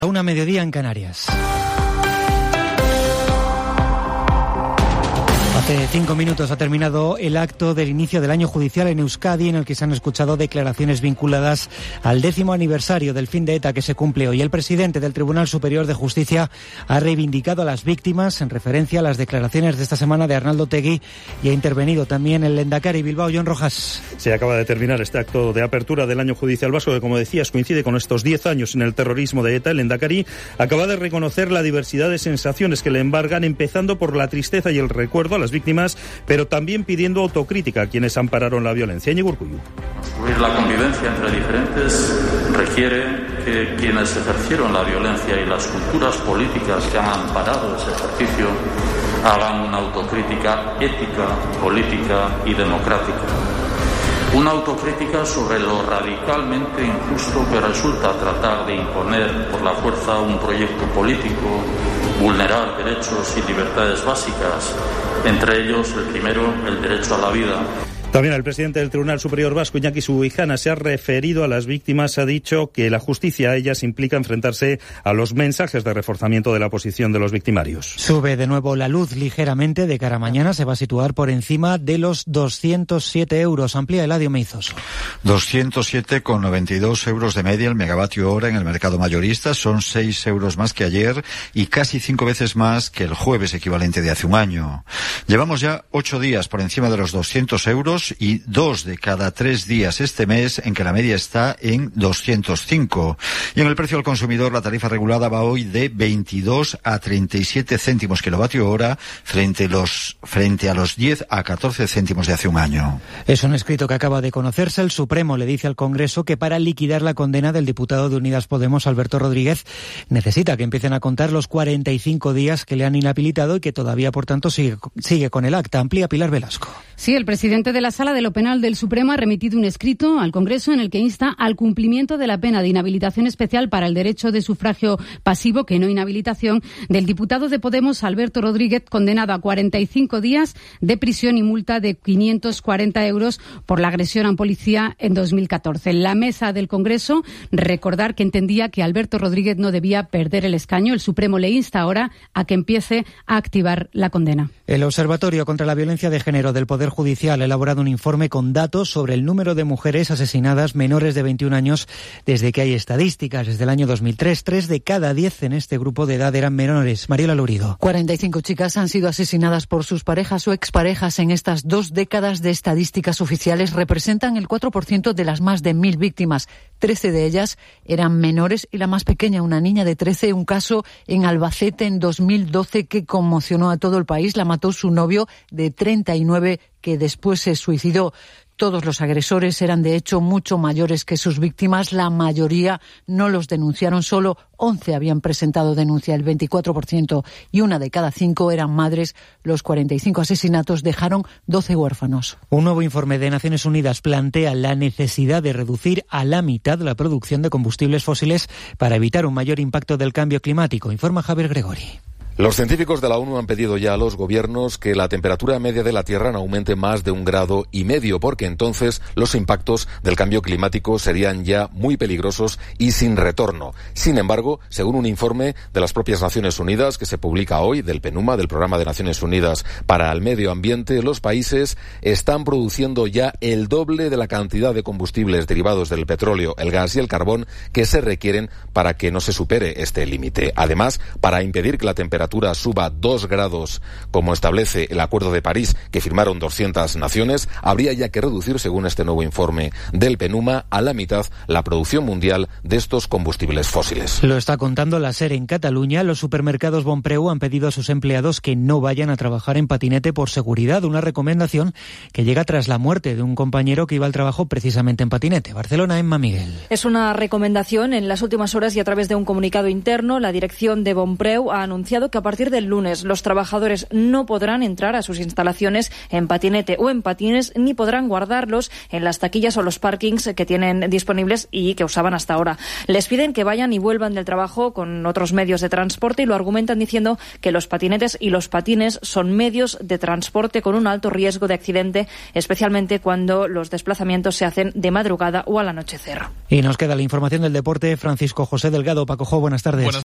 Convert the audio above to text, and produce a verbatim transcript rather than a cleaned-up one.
A una mediodía en Canarias. Hace cinco minutos ha terminado el acto del inicio del año judicial en Euskadi, en el que se han escuchado declaraciones vinculadas al décimo aniversario del fin de ETA que se cumple hoy. El presidente del Tribunal Superior de Justicia ha reivindicado a las víctimas en referencia a las declaraciones de esta semana de Arnaldo Otegi y ha intervenido también el Lehendakari Bilbao, Jon Rojas. Se acaba de terminar este acto de apertura del año judicial vasco que, como decías, coincide con estos diez años en el terrorismo de ETA. El Lehendakari acaba de reconocer la diversidad de sensaciones que le embargan, empezando por la tristeza y el recuerdo a las víctimas, pero también pidiendo autocrítica a quienes ampararon la violencia. Íñigo Urkullu. Construir la convivencia entre diferentes requiere que quienes ejercieron la violencia y las culturas políticas que han amparado ese ejercicio hagan una autocrítica ética, política y democrática. Una autocrítica sobre lo radicalmente injusto que resulta tratar de imponer por la fuerza un proyecto político, vulnerar derechos y libertades básicas, entre ellos el primero, el derecho a la vida. También el presidente del Tribunal Superior Vasco, Iñaki Subijana, se ha referido a las víctimas. Ha dicho que la justicia a ellas implica enfrentarse a los mensajes de reforzamiento de la posición de los victimarios. Sube de nuevo la luz ligeramente de cara a mañana. Se va a situar por encima de los doscientos siete euros. Amplía Eladio Meizoso. doscientos siete con noventa y dos euros de media el megavatio hora en el mercado mayorista. Son seis euros más que ayer y casi cinco veces más que el jueves equivalente de hace un año. Llevamos ya ocho días por encima de los doscientos euros y dos de cada tres días este mes en que la media está en doscientos cinco. Y en el precio al consumidor la tarifa regulada va hoy de veintidós a treinta y siete céntimos kilovatio hora frente, los, frente a los diez a catorce céntimos de hace un año. Es un escrito que acaba de conocerse. El Supremo le dice al Congreso que para liquidar la condena del diputado de Unidas Podemos, Alberto Rodríguez, necesita que empiecen a contar los cuarenta y cinco días que le han inhabilitado y que todavía, por tanto, sigue, sigue con el acta. Amplía Pilar Velasco. Sí, el presidente de la Sala de lo Penal del Supremo ha remitido un escrito al Congreso en el que insta al cumplimiento de la pena de inhabilitación especial para el derecho de sufragio pasivo, que no inhabilitación, del diputado de Podemos, Alberto Rodríguez, condenado a cuarenta y cinco días de prisión y multa de quinientos cuarenta euros por la agresión a un policía en dos mil catorce. La mesa del Congreso, recordar que entendía que Alberto Rodríguez no debía perder el escaño. El Supremo le insta ahora a que empiece a activar la condena. El Observatorio contra la Violencia de Género del Poder Judicial ha elaborado un informe con datos sobre el número de mujeres asesinadas menores de veintiún años desde que hay estadísticas. Desde el año dos mil tres, tres de cada diez en este grupo de edad eran menores. Mariela Lurido. cuarenta y cinco chicas han sido asesinadas por sus parejas o exparejas en estas dos décadas de estadísticas oficiales. Representan el cuatro por ciento de las más de mil víctimas. trece de ellas eran menores y la más pequeña, una niña de trece, un caso en Albacete en dos mil doce que conmocionó a todo el país. La mató su novio de treinta y nueve, que después se suicidó. Todos los agresores eran, de hecho, mucho mayores que sus víctimas. La mayoría no los denunciaron, solo once habían presentado denuncia, el veinticuatro por ciento, y una de cada cinco eran madres. Los cuarenta y cinco asesinatos dejaron doce huérfanos. Un nuevo informe de Naciones Unidas plantea la necesidad de reducir a la mitad la producción de combustibles fósiles para evitar un mayor impacto del cambio climático, informa Javier Gregori. Los científicos de la ONU han pedido ya a los gobiernos que la temperatura media de la Tierra no aumente más de un grado y medio, porque entonces los impactos del cambio climático serían ya muy peligrosos y sin retorno. Sin embargo, según un informe de las propias Naciones Unidas que se publica hoy, del PNUMA, del Programa de Naciones Unidas para el Medio Ambiente, los países están produciendo ya el doble de la cantidad de combustibles derivados del petróleo, el gas y el carbón que se requieren para que no se supere este límite. Además, para impedir que la temperatura suba dos grados, como establece el Acuerdo de París que firmaron doscientas naciones, habría ya que reducir, según este nuevo informe del PNUMA, a la mitad la producción mundial de estos combustibles fósiles. Lo está contando la SER en Cataluña. Los supermercados Bonpreu han pedido a sus empleados que no vayan a trabajar en patinete por seguridad, una recomendación que llega tras la muerte de un compañero que iba al trabajo precisamente en patinete. Barcelona, Emma Miguel. Es una recomendación en las últimas horas y a través de un comunicado interno, la dirección de Bonpreu ha anunciado que a partir del lunes los trabajadores no podrán entrar a sus instalaciones en patinete o en patines, ni podrán guardarlos en las taquillas o los parkings que tienen disponibles y que usaban hasta ahora. Les piden que vayan y vuelvan del trabajo con otros medios de transporte y lo argumentan diciendo que los patinetes y los patines son medios de transporte con un alto riesgo de accidente, especialmente cuando los desplazamientos se hacen de madrugada o al anochecer. Y nos queda la información del deporte. Francisco José Delgado. Pacojo, buenas tardes. Buenas